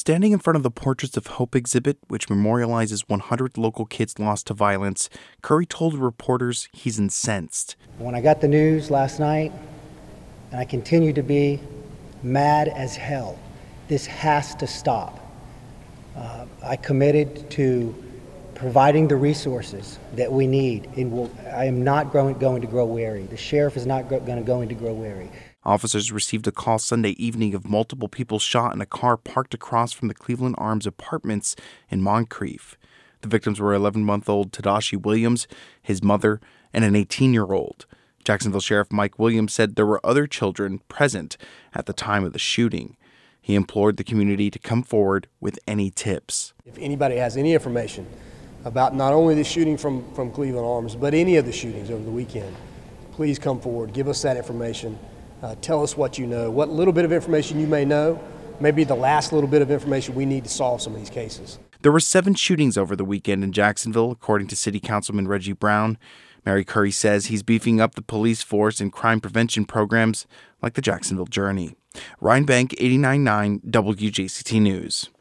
Standing in front of the Portraits of Hope exhibit, which memorializes 100 local kids lost to violence, Curry told reporters he's incensed. When I got the news last night, and I continue to be mad as hell, this has to stop. I committed to providing the resources that we need. I am not going to grow weary. The sheriff is not going to grow weary. Officers received a call Sunday evening of multiple people shot in a car parked across from the Cleveland Arms Apartments in Moncrief. The victims were 11-month-old Tadashi Williams, his mother, and an 18-year-old. Jacksonville Sheriff Mike Williams said there were other children present at the time of the shooting. He implored the community to come forward with any tips. If anybody has any information about not only the shooting from Cleveland Arms, but any of the shootings over the weekend, please come forward, give us that information. Tell us what you know. What little bit of information you may know may be the last little bit of information we need to solve some of these cases. There were 7 shootings over the weekend in Jacksonville, according to City Councilman Reggie Brown. Mary Curry says he's beefing up the police force and crime prevention programs like the Jacksonville Journey. Ryan Bank, 89.9 WJCT News.